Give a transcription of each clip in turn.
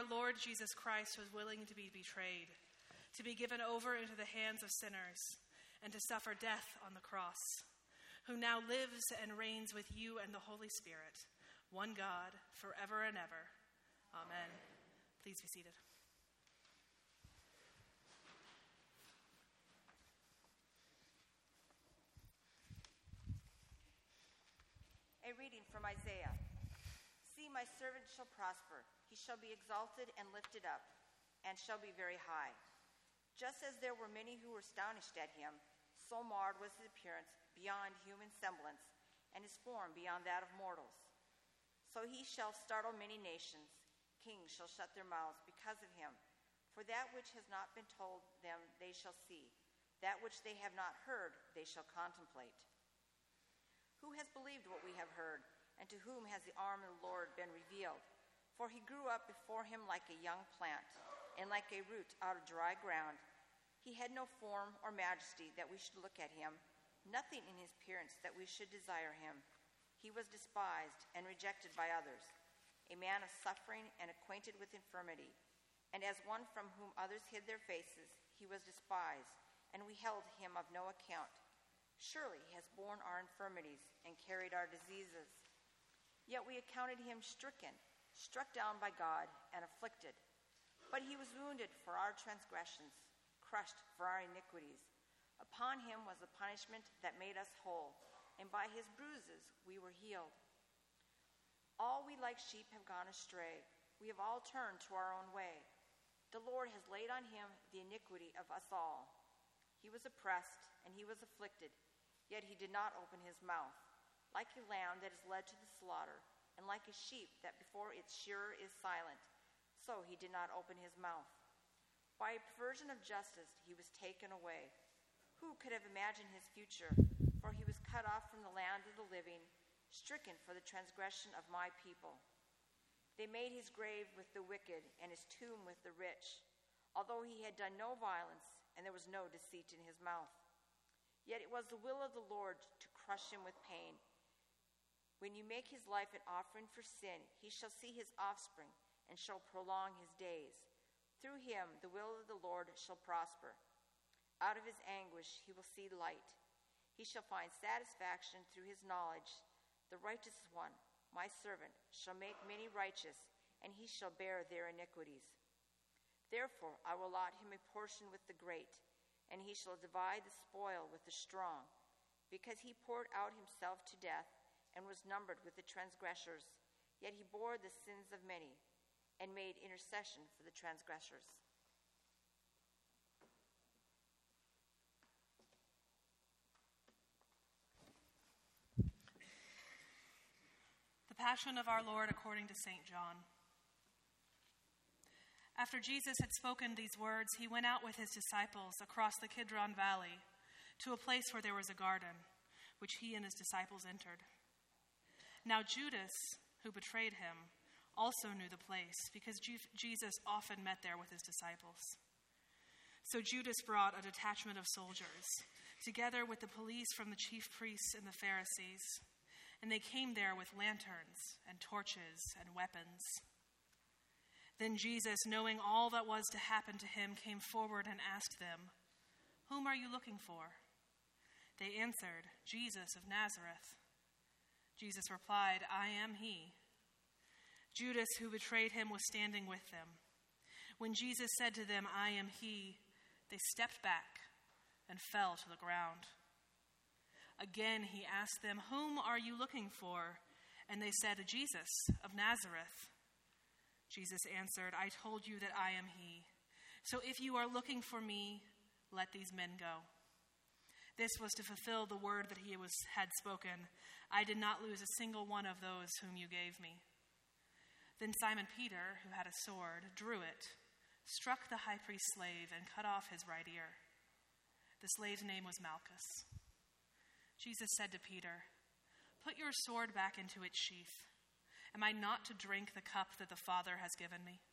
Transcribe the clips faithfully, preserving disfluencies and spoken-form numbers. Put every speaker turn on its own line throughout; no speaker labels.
Our Lord Jesus Christ was willing to be betrayed, to be given over into the hands of sinners, and to suffer death on the cross, who now lives and reigns with you and the Holy Spirit, one God, forever and ever. Amen. Please be seated.
A reading from Isaiah. See, my servant shall prosper. He shall be exalted and lifted up, and shall be very high. Just as there were many who were astonished at him, so marred was his appearance beyond human semblance, and his form beyond that of mortals. So he shall startle many nations. Kings shall shut their mouths because of him. For that which has not been told them they shall see. That which they have not heard they shall contemplate. Who has believed what we have heard, and to whom has the arm of the Lord been revealed? For he grew up before him like a young plant, and like a root out of dry ground. He had no form or majesty that we should look at him, nothing in his appearance that we should desire him. He was despised and rejected by others, a man of suffering and acquainted with infirmity. And as one from whom others hid their faces, he was despised, and we held him of no account. Surely he has borne our infirmities and carried our diseases. Yet we accounted him stricken, struck down by God, and afflicted. But he was wounded for our transgressions, crushed for our iniquities. Upon him was the punishment that made us whole, and by his bruises we were healed. All we like sheep have gone astray. We have all turned to our own way. The Lord has laid on him the iniquity of us all. He was oppressed and he was afflicted, yet he did not open his mouth. Like a lamb that is led to the slaughter, and like a sheep that before its shearer is silent, so he did not open his mouth. By a perversion of justice he was taken away. Who could have imagined his future? For he was cut off from the land of the living, stricken for the transgression of my people. They made his grave with the wicked, and his tomb with the rich, although he had done no violence, and there was no deceit in his mouth. Yet it was the will of the Lord to crush him with pain. When you make his life an offering for sin, he shall see his offspring, and shall prolong his days. Through him the will of the Lord shall prosper. Out of his anguish he will see light. He shall find satisfaction through his knowledge. The righteous one, my servant, shall make many righteous, and he shall bear their iniquities. Therefore I will allot him a portion with the great, and he shall divide the spoil with the strong, because he poured out himself to death and was numbered with the transgressors. Yet he bore the sins of many and made intercession for the transgressors.
The Passion of our Lord according to Saint John. After Jesus had spoken these words, he went out with his disciples across the Kidron Valley to a place where there was a garden, which he and his disciples entered. Now Judas, who betrayed him, also knew the place, because Jesus often met there with his disciples. So Judas brought a detachment of soldiers, together with the police from the chief priests and the Pharisees, and they came there with lanterns and torches and weapons. Then Jesus, knowing all that was to happen to him, came forward and asked them, "Whom are you looking for?" They answered, "Jesus of Nazareth." Jesus replied, "I am he." Judas, who betrayed him, was standing with them. When Jesus said to them, "I am he," they stepped back and fell to the ground. Again he asked them, "Whom are you looking for?" And they said, "Jesus of Nazareth." Jesus answered, "I told you that I am he. So if you are looking for me, let these men go." This was to fulfill the word that he was, had spoken, "I did not lose a single one of those whom you gave me." Then Simon Peter, who had a sword, drew it, struck the high priest's slave, and cut off his right ear. The slave's name was Malchus. Jesus said to Peter, "Put your sword back into its sheath. Am I not to drink the cup that the Father has given me?"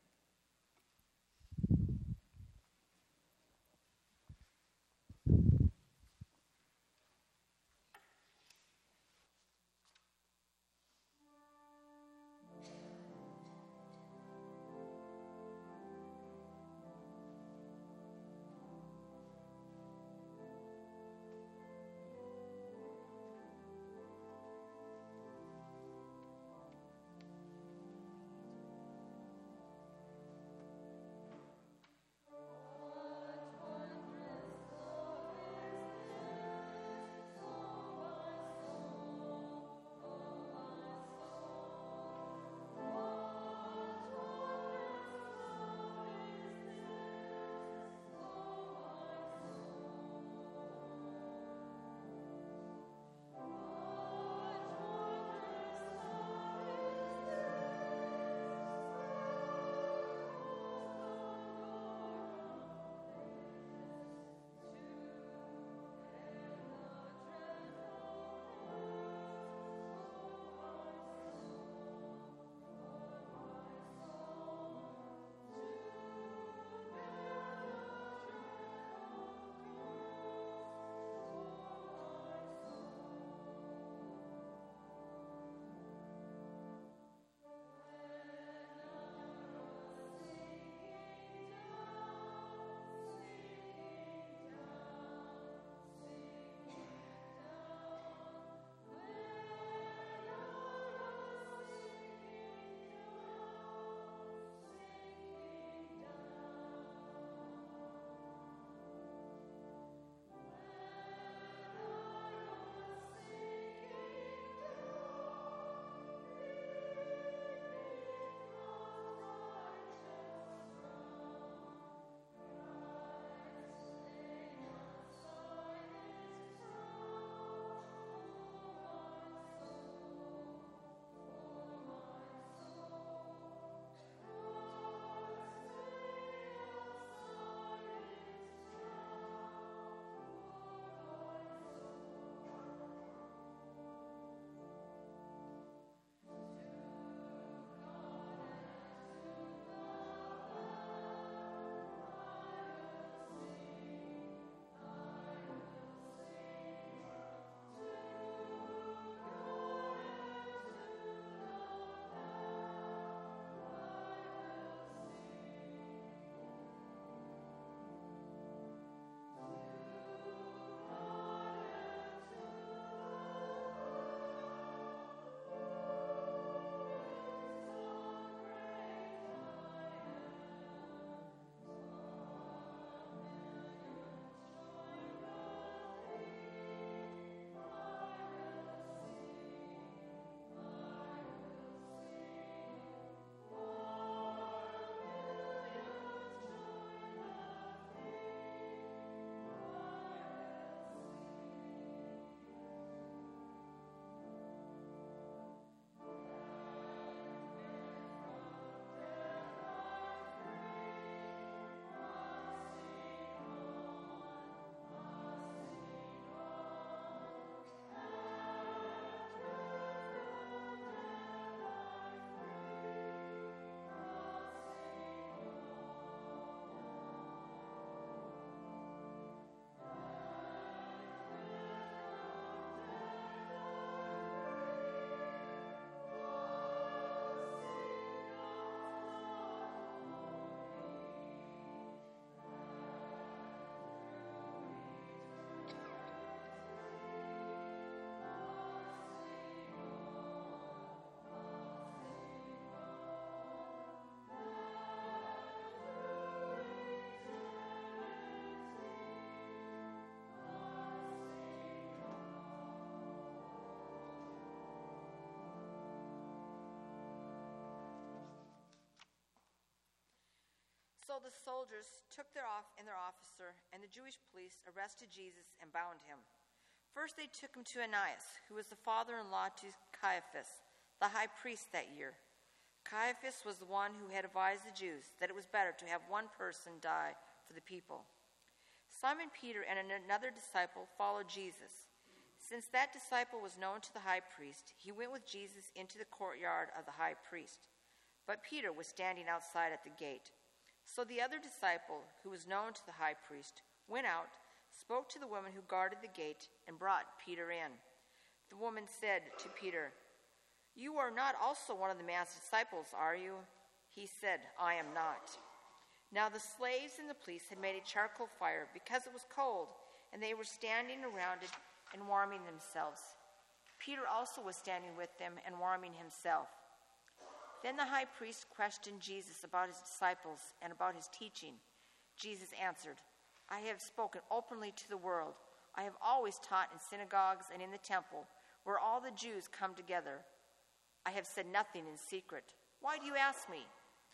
So the soldiers took their off and their officer, and the Jewish police arrested Jesus and bound him. First they took him to Annas, who was the father-in-law to Caiaphas, the high priest that year. Caiaphas was the one who had advised the Jews that it was better to have one person die for the people. Simon Peter and another disciple followed Jesus. Since that disciple was known to the high priest, he went with Jesus into the courtyard of the high priest. But Peter was standing outside at the gate. So the other disciple, who was known to the high priest, went out, spoke to the woman who guarded the gate, and brought Peter in. The woman said to Peter, "You are not also one of the man's disciples, are you?" He said, "I am not." Now the slaves and the police had made a charcoal fire because it was cold, and they were standing around it and warming themselves. Peter also was standing with them and warming himself. Then the high priest questioned Jesus about his disciples and about his teaching. Jesus answered, "I have spoken openly to the world. I have always taught in synagogues and in the temple, where all the Jews come together. I have said nothing in secret. Why do you ask me?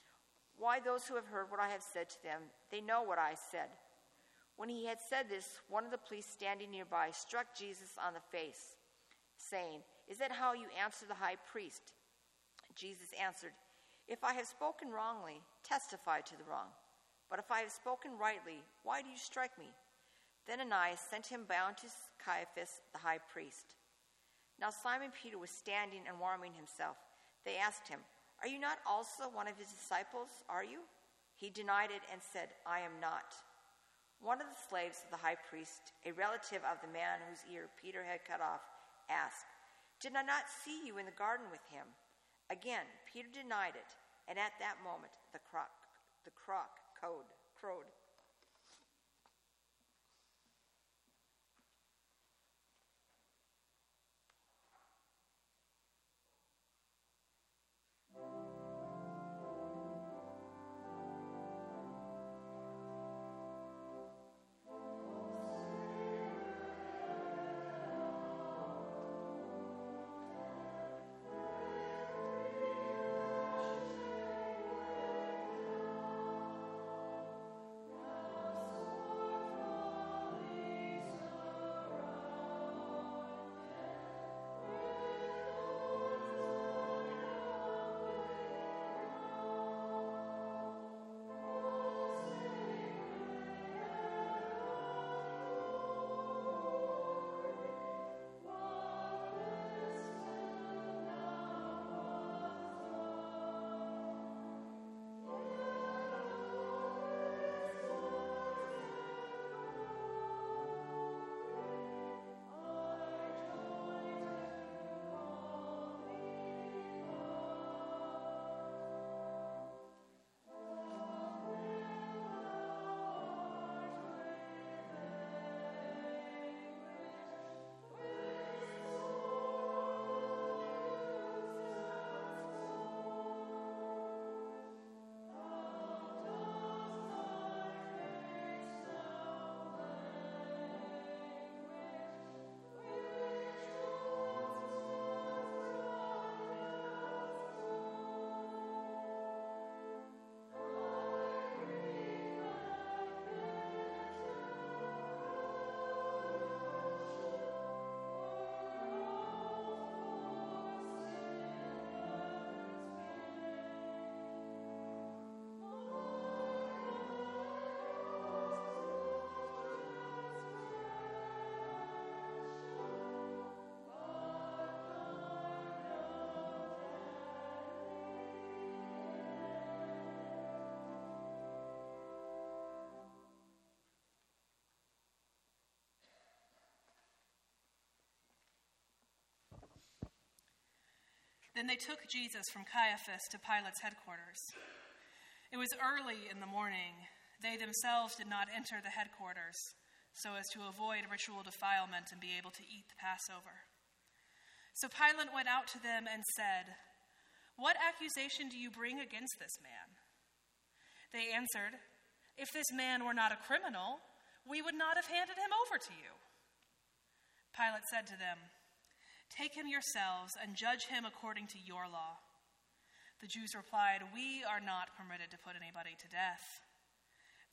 Why, those who have heard what I have said to them, they know what I said." When he had said this, one of the police standing nearby struck Jesus on the face, saying, "Is that how you answer the high priest?" Jesus answered, "If I have spoken wrongly, testify to the wrong. But if I have spoken rightly, why do you strike me?" Then Ananias sent him bound to Caiaphas, the high priest. Now Simon Peter was standing and warming himself. They asked him, "Are you not also one of his disciples, are you?" He denied it and said, "I am not." One of the slaves of the high priest, a relative of the man whose ear Peter had cut off, asked, "Did I not see you in the garden with him?" Again, Peter denied it, and at that moment the croc, the croc crowed. crowed.
Then they took Jesus from Caiaphas to Pilate's headquarters. It was early in the morning. They themselves did not enter the headquarters, so as to avoid ritual defilement and be able to eat the Passover. So Pilate went out to them and said, "What accusation do you bring against this man?" They answered, "If this man were not a criminal, we would not have handed him over to you." Pilate said to them, "Take him yourselves and judge him according to your law." The Jews replied, "We are not permitted to put anybody to death."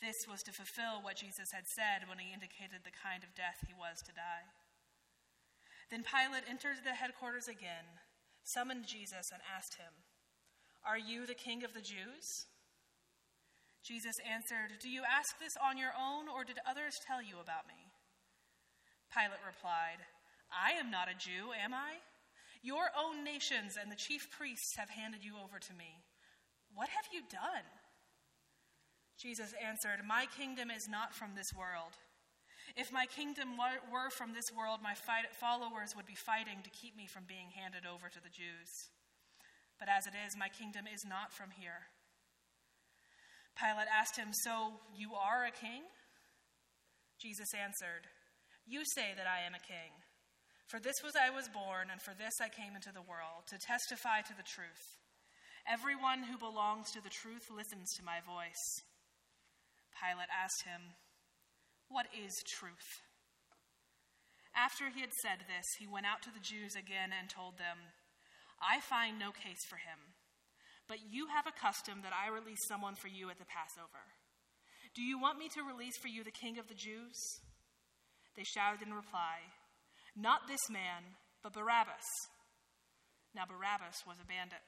This was to fulfill what Jesus had said when he indicated the kind of death he was to die. Then Pilate entered the headquarters again, summoned Jesus, and asked him, "Are you the king of the Jews?" Jesus answered, "Do you ask this on your own, or did others tell you about me?" Pilate replied, "I am not a Jew, am I? Your own nations and the chief priests have handed you over to me. What have you done?" Jesus answered, "My kingdom is not from this world. If my kingdom were from this world, my fight- followers would be fighting to keep me from being handed over to the Jews. But as it is, my kingdom is not from here." Pilate asked him, "So you are a king?" Jesus answered, "You say that I am a king. For this was I was born, and for this I came into the world, to testify to the truth. Everyone who belongs to the truth listens to my voice." Pilate asked him, "What is truth?" After he had said this, he went out to the Jews again and told them, "I find no case for him, but you have a custom that I release someone for you at the Passover. Do you want me to release for you the king of the Jews?" They shouted in reply, "Not this man, but Barabbas." Now Barabbas was a bandit.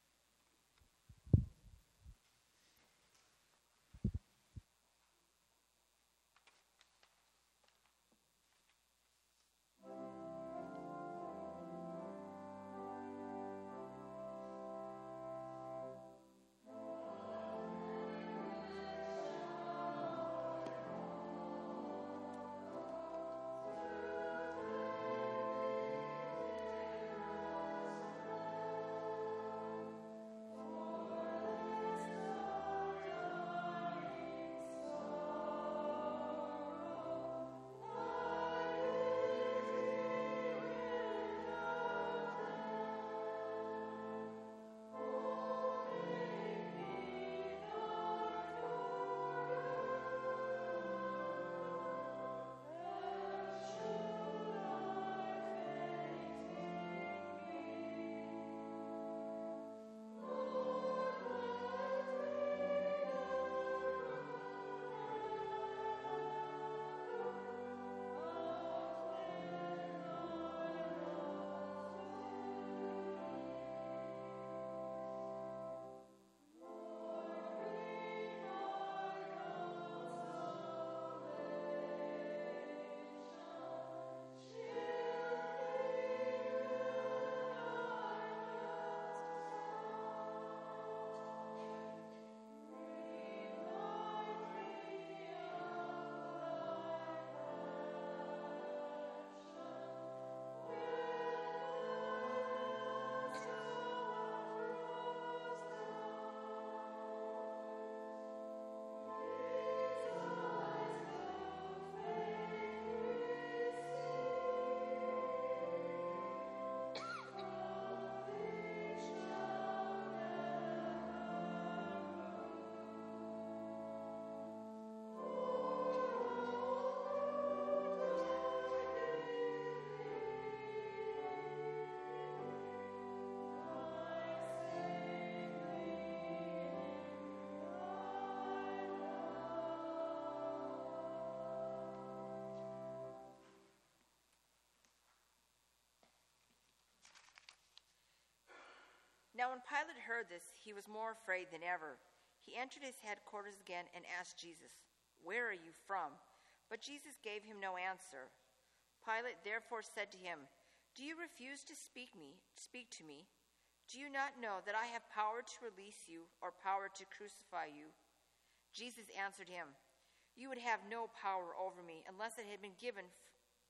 Now when Pilate heard this, he was more afraid than ever. He entered his headquarters again and asked Jesus, "Where are you from?" But Jesus gave him no answer. Pilate therefore said to him, "Do you refuse to speak me, speak to me? Do you not know that I have power to release you or power to crucify you?" Jesus answered him, "You would have no power over me unless it had been given f-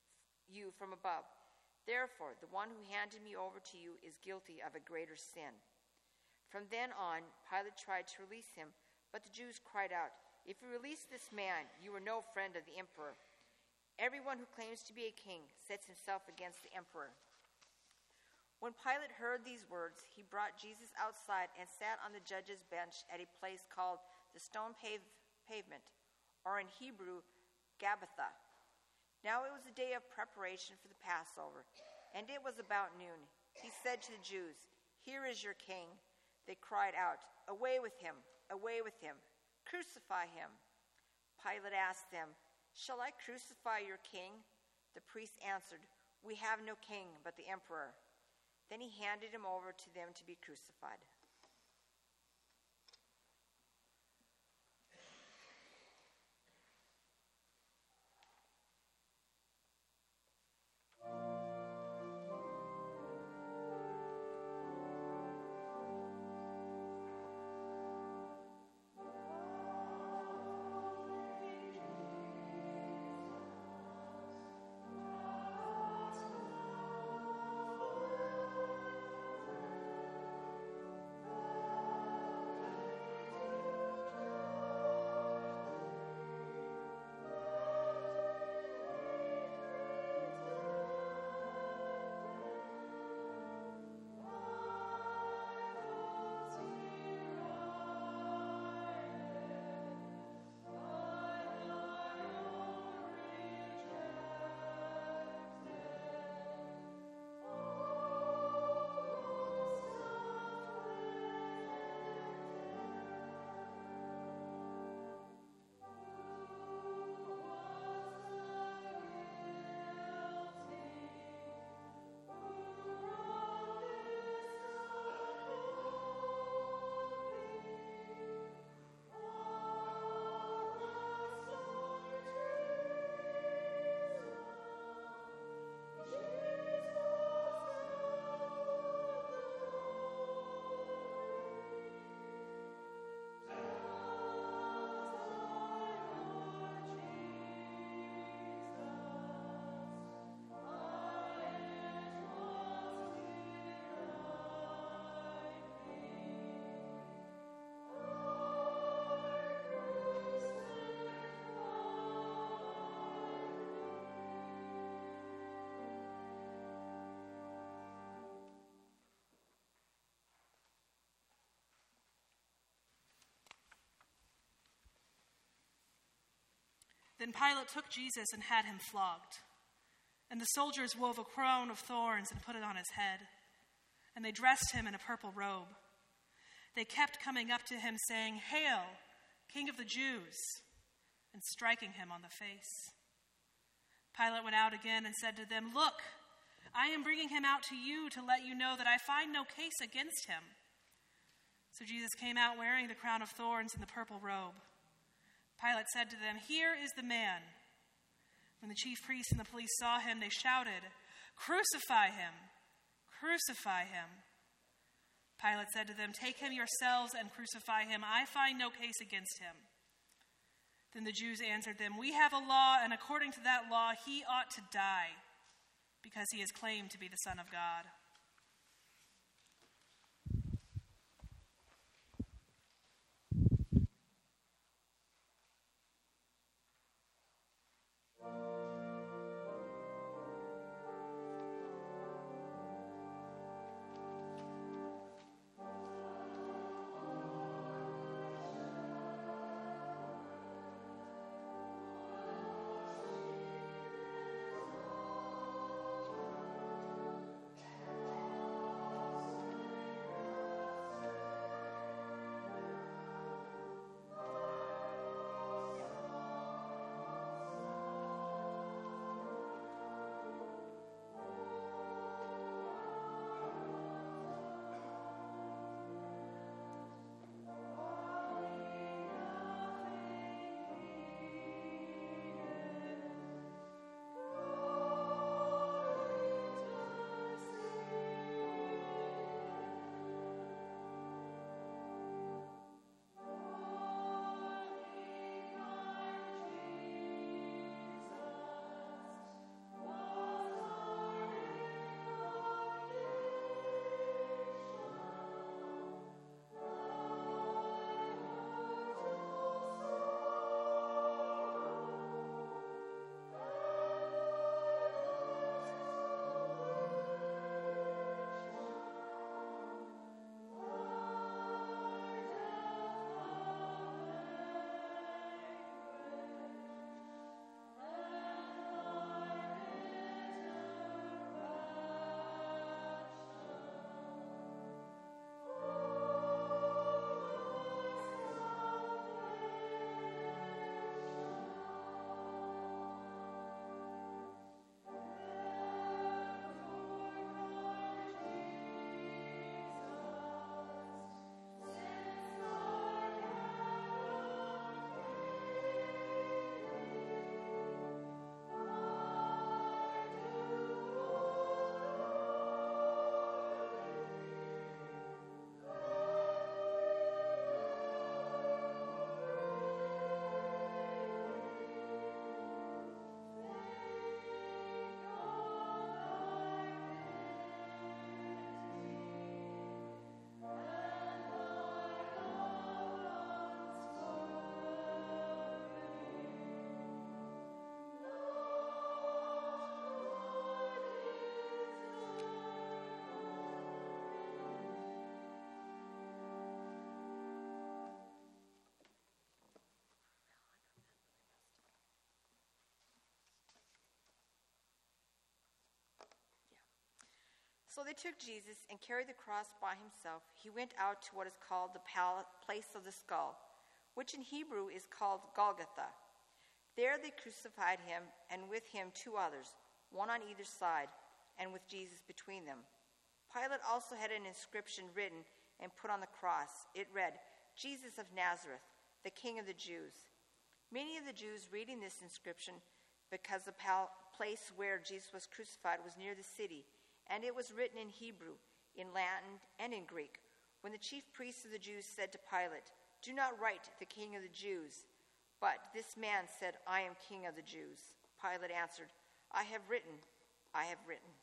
you from above. Therefore, the one who handed me over to you is guilty of a greater sin." From then on, Pilate tried to release him, but the Jews cried out, "If you release this man, you are no friend of the emperor. Everyone who claims to be a king sets himself against the emperor." When Pilate heard these words, he brought Jesus outside and sat on the judge's bench at a place called the Stone Pave- Pavement, or in Hebrew, Gabbatha. Now it was a day of preparation for the Passover, and it was about noon. He said to the Jews, "Here is your king." They cried out, "Away with him! Away with him! Crucify him!" Pilate asked them, "Shall I crucify your king?" The priests answered, "We have no king but the emperor." Then he handed him over to them to be crucified.
Then Pilate took Jesus and had him flogged. And the soldiers wove a crown of thorns and put it on his head. And they dressed him in a purple robe. They kept coming up to him, saying, "Hail, King of the Jews," and striking him on the face. Pilate went out again and said to them, "Look, I am bringing him out to you to let you know that I find no case against him." So Jesus came out wearing the crown of thorns and the purple robe. Pilate said to them, "Here is the man." When the chief priests and the police saw him, they shouted, "Crucify him! Crucify him!" Pilate said to them, "Take him yourselves and crucify him. I find no case against him." Then the Jews answered them, "We have a law, and according to that law he ought to die, because he has claimed to be the Son of God."
So they took Jesus and carried the cross by himself. He went out to what is called the pal- place of the skull, which in Hebrew is called Golgotha. There they crucified him, and with him two others, one on either side, and with Jesus between them. Pilate also had an inscription written and put on the cross. It read, "Jesus of Nazareth, the King of the Jews." Many of the Jews reading this inscription, because the pal- place where Jesus was crucified was near the city, and it was written in Hebrew, in Latin, and in Greek. When the chief priests of the Jews said to Pilate, "Do not write the King of the Jews," but this man said, "I am King of the Jews," Pilate answered, "I have written, I have written."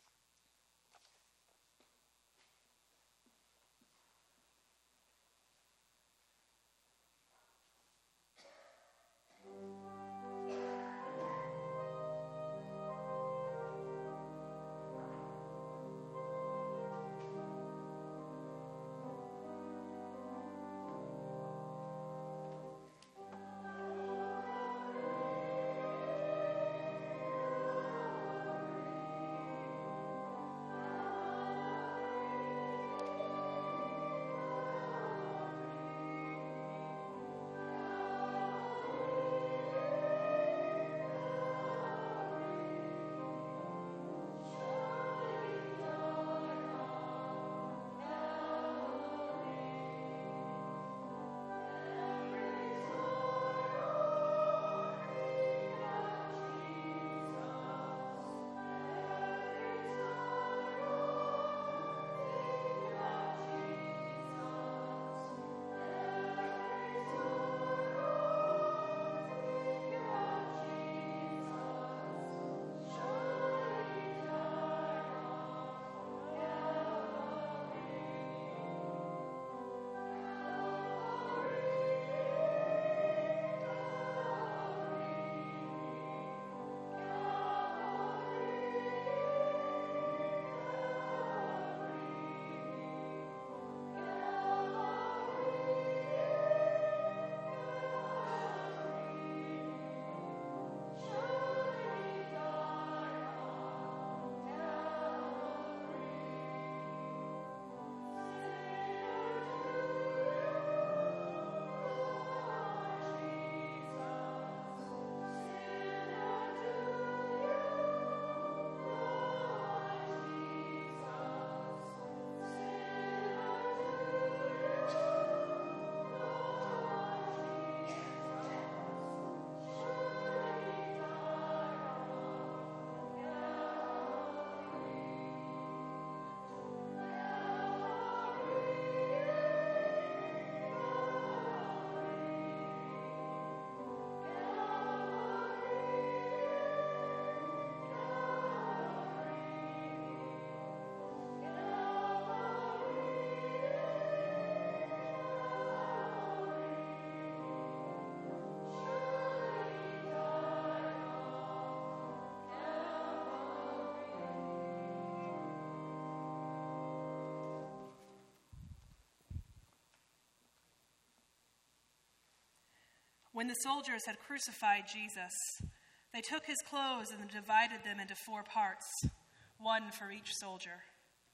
When the soldiers had crucified Jesus, they took his clothes and divided them into four parts, one for each soldier.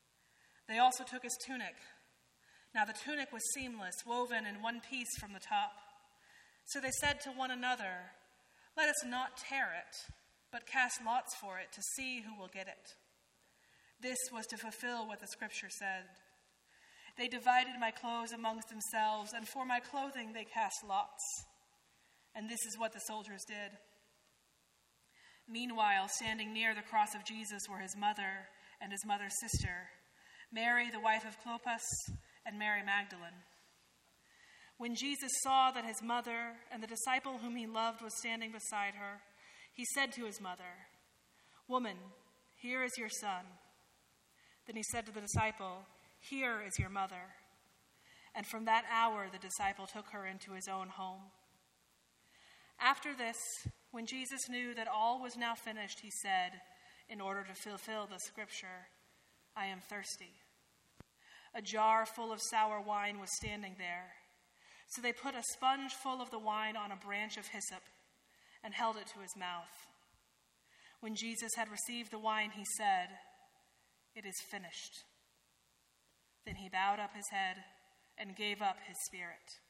They also took his tunic. Now the tunic was seamless, woven in one piece from the top. So they said to one another, "Let us not tear it, but cast lots for it to see who will get it." This was to fulfill what the scripture said. They divided my clothes amongst themselves, and for my clothing they cast lots. And this is what the soldiers did. Meanwhile, standing near the cross of Jesus were his mother and his mother's sister, Mary, the wife of Clopas, and Mary Magdalene. When Jesus saw that his mother and the disciple whom he loved was standing beside her, he said to his mother, "Woman, here is your son." Then he said to the disciple, "Here is your mother." And from that hour the disciple took her into his own home. After this, when Jesus knew that all was now finished, he said, in order to fulfill the scripture, "I am thirsty." A jar full of sour wine was standing there. So they put a sponge full of the wine on a branch of hyssop and held it to his mouth. When Jesus had received the wine, he said, "It is finished." Then he bowed up his head and gave up his spirit.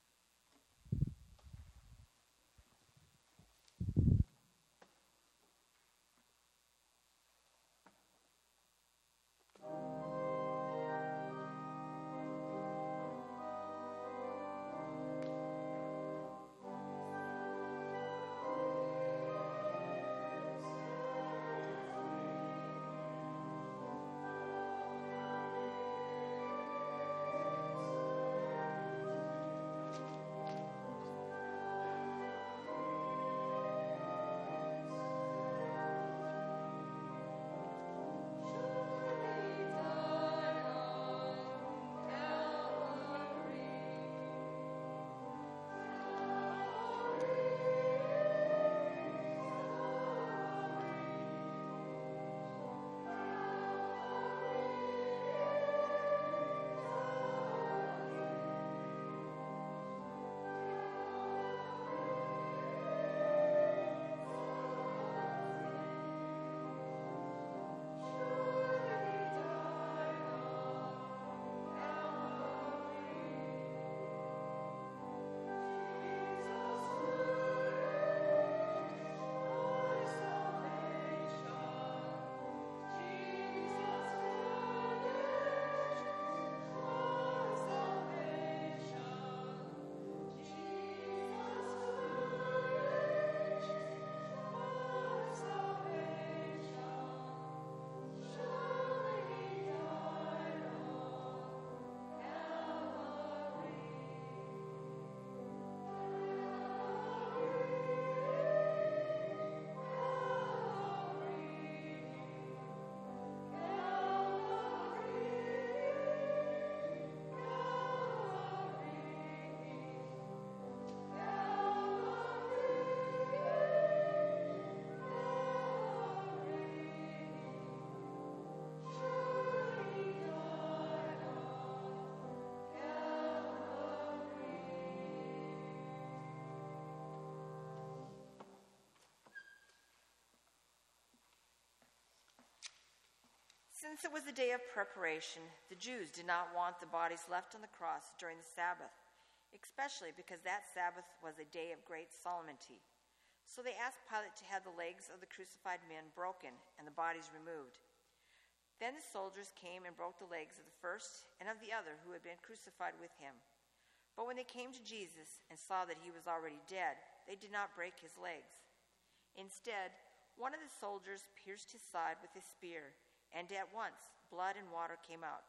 Since it was a day of preparation, the Jews did not want the bodies left on the cross during the Sabbath, especially because that Sabbath was a day of great solemnity. So they asked Pilate to have the legs of the crucified men broken and the bodies removed. Then the soldiers came and broke the legs of the first and of the other who had been crucified with him. But when they came to Jesus and saw that he was already dead, they did not break his legs. Instead, one of the soldiers pierced his side with a spear, and at once blood and water came out.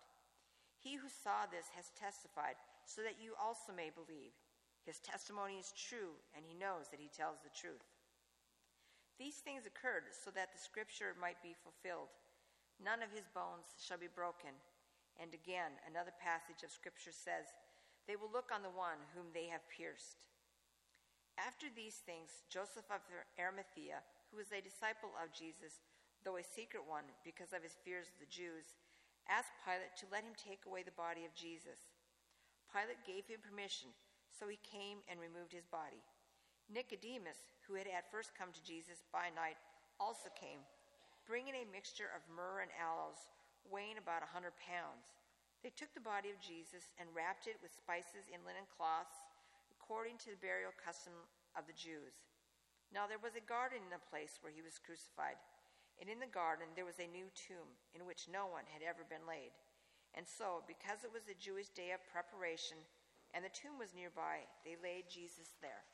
He who saw this has testified, so that you also may believe. His testimony is true, and he knows that he tells the truth. These things occurred so that the scripture might be fulfilled. None of his bones shall be broken. And again, another passage of scripture says, they will look on the one whom they have pierced. After these things, Joseph of Arimathea, who was a disciple of Jesus, though a secret one because of his fears of the Jews, asked Pilate to let him take away the body of Jesus. Pilate gave him permission, so he came and removed his body. Nicodemus, who had at first come to Jesus by night, also came, bringing a mixture of myrrh and aloes, weighing about a hundred pounds. They took the body of Jesus and wrapped it with spices in linen cloths, according to the burial custom of the Jews. Now there was a garden in the place where he was crucified, and in the garden there was a new tomb in which no one had ever been laid. And so, because it was a Jewish day of preparation, and the tomb was nearby, they laid Jesus there.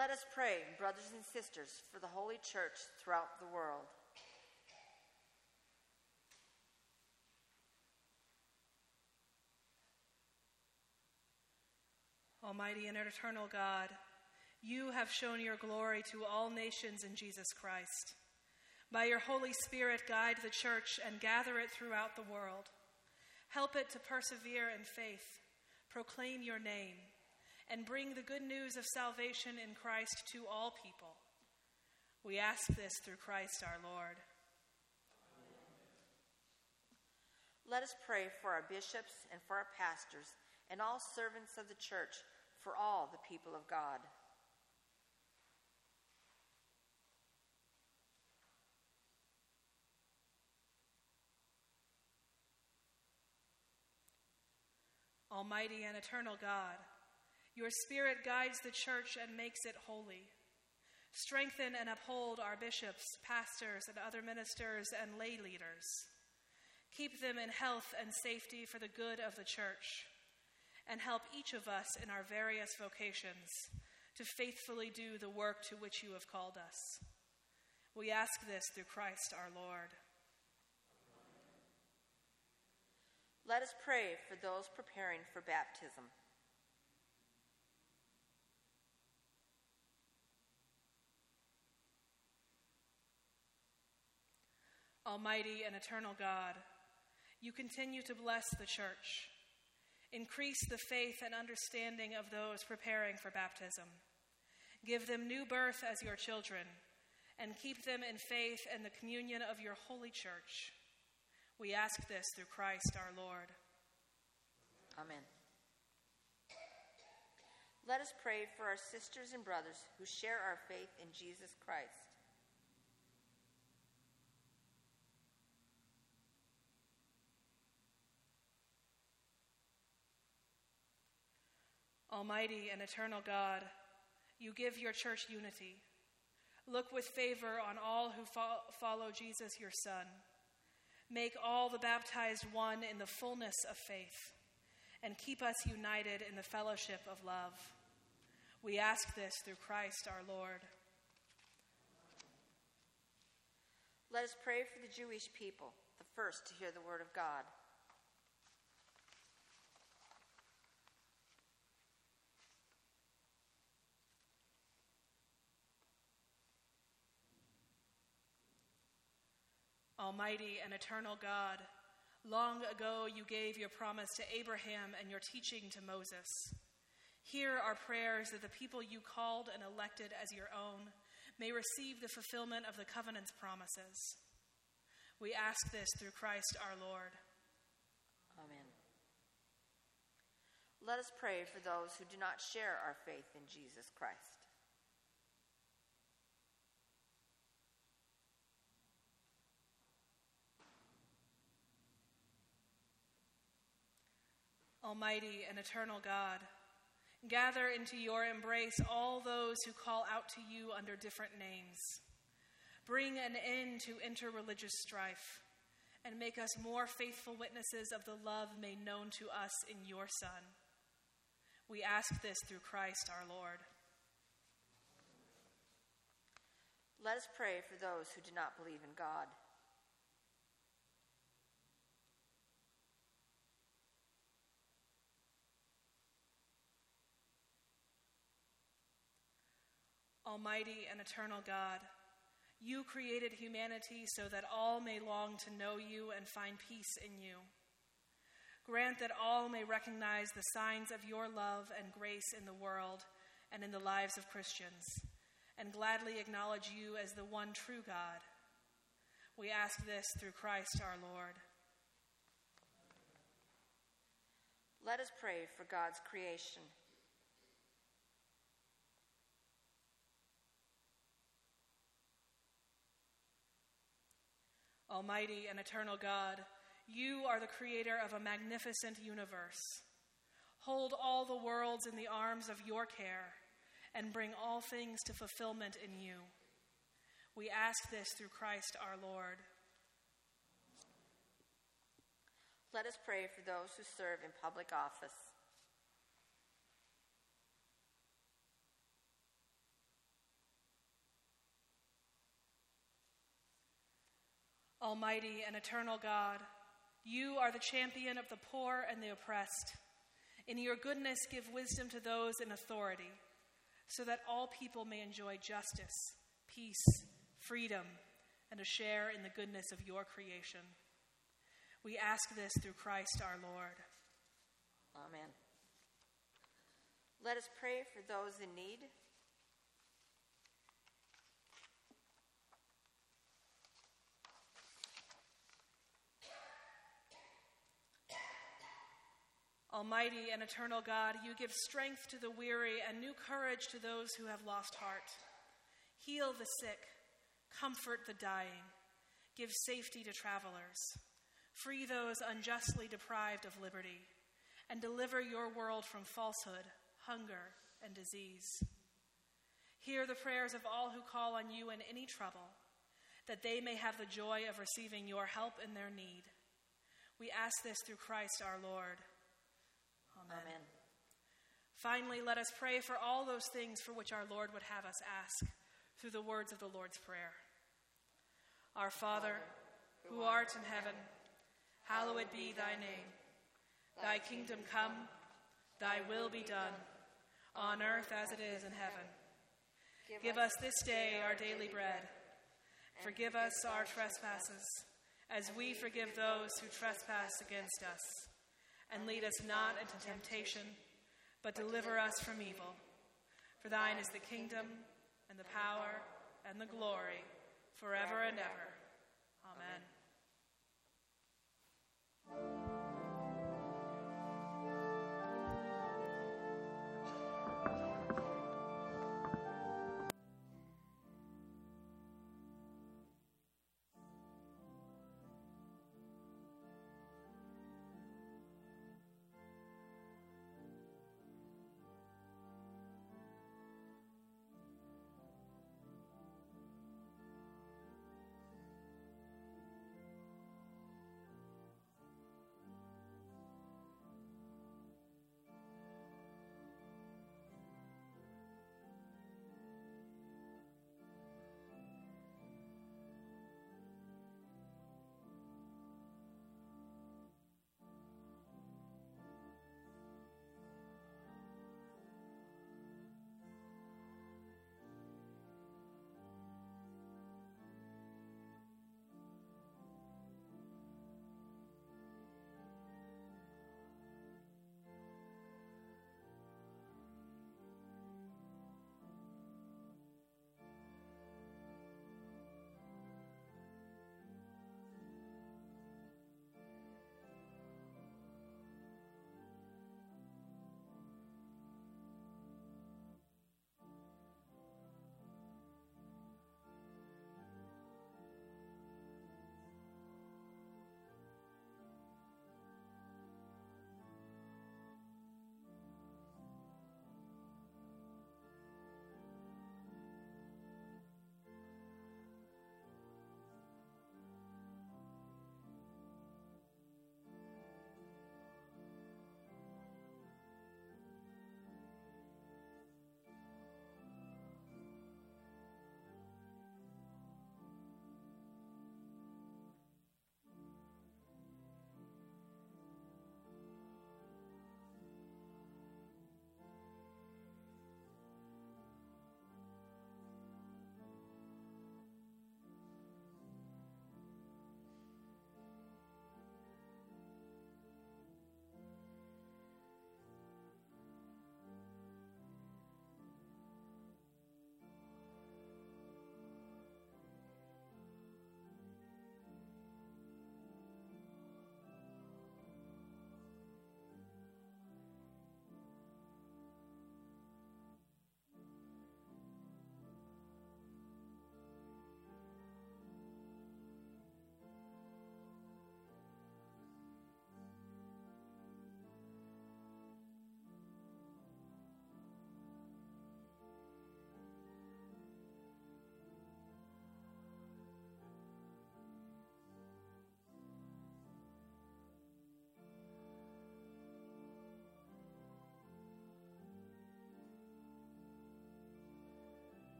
Let us pray, brothers and sisters, for the Holy Church throughout the world.
Almighty and eternal God, you have shown your glory to all nations in Jesus Christ. By your Holy Spirit, guide the church and gather it throughout the world. Help it to persevere in faith, proclaim your name, and bring the good news of salvation in Christ to all people. We ask this through Christ our Lord.
Let us pray for our bishops and for our pastors and all servants of the church, for all the people of God.
Almighty and eternal God, your Spirit guides the church and makes it holy. Strengthen and uphold our bishops, pastors, and other ministers and lay leaders. Keep them in health and safety for the good of the church, and help each of us in our various vocations to faithfully do the work to which you have called us. We ask this through Christ our Lord.
Let us pray for those preparing for baptism.
Almighty and eternal God, you continue to bless the church. Increase the faith and understanding of those preparing for baptism. Give them new birth as your children, and keep them in faith and the communion of your holy church. We ask this through Christ our Lord.
Amen. Let us pray for our sisters and brothers who share our faith in Jesus Christ.
Almighty and eternal God, you give your church unity. Look with favor on all who fo- follow Jesus, your Son. Make all the baptized one in the fullness of faith, and keep us united in the fellowship of love. We ask this through Christ our Lord.
Let us pray for the Jewish people, the first to hear the word of God.
Almighty and eternal God, long ago you gave your promise to Abraham and your teaching to Moses. Hear our prayers that the people you called and elected as your own may receive the fulfillment of the covenant's promises. We ask this through Christ our Lord.
Amen. Let us pray for those who do not share our faith in Jesus Christ.
Almighty and eternal God, gather into your embrace all those who call out to you under different names. Bring an end to interreligious strife, and make us more faithful witnesses of the love made known to us in your Son. We ask this through Christ our Lord.
Let us pray for those who do not believe in God.
Almighty and eternal God, you created humanity so that all may long to know you and find peace in you. Grant that all may recognize the signs of your love and grace in the world and in the lives of Christians, and gladly acknowledge you as the one true God. We ask this through Christ our Lord.
Let us pray for God's creation.
Almighty and eternal God, you are the creator of a magnificent universe. Hold all the worlds in the arms of your care and bring all things to fulfillment in you. We ask this through Christ our Lord.
Let us pray for those who serve in public office.
Almighty and eternal God, you are the champion of the poor and the oppressed. In your goodness, give wisdom to those in authority, so that all people may enjoy justice, peace, freedom, and a share in the goodness of your creation. We ask this through Christ our Lord.
Amen. Let us pray for those in need.
Almighty and eternal God, you give strength to the weary and new courage to those who have lost heart. Heal the sick, comfort the dying, give safety to travelers, free those unjustly deprived of liberty, and deliver your world from falsehood, hunger, and disease. Hear the prayers of all who call on you in any trouble, that they may have the joy of receiving your help in their need. We ask this through Christ our Lord. Amen.
Amen.
Finally, let us pray for all those things for which our Lord would have us ask through the words of the Lord's Prayer. Our Father, who art in heaven, hallowed be thy name. Thy kingdom come, thy will be done, on earth as it is in heaven. Give us this day our daily bread. Forgive us our trespasses, as we forgive those who trespass against us. And lead us not into temptation, but deliver us from evil. For thine is the kingdom, and the power, and the glory, forever and ever. Amen.